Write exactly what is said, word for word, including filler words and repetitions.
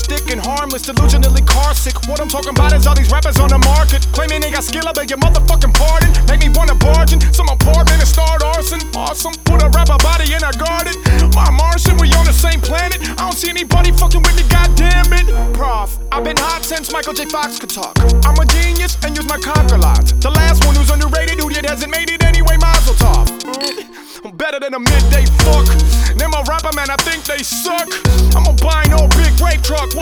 Thick and harmless, delusionally car sick. What I'm talking about is all these rappers on the market claiming they got skill, I beg your motherfucking pardon. Make me wanna barge in some apartment and start arson. Awesome, put a rapper body in a garden. My Martian, we on the same planet. I don't see anybody fucking with me, goddamn it. Prof, I've been hot since Michael J. Fox could talk. I'm a genius and use my conquer lines. The last one who's underrated, who yet hasn't made it anyway, Mazel Tov. I'm better than a midday fuck. Them a rapper, man, I think they suck. I'm a buy no big rape truck.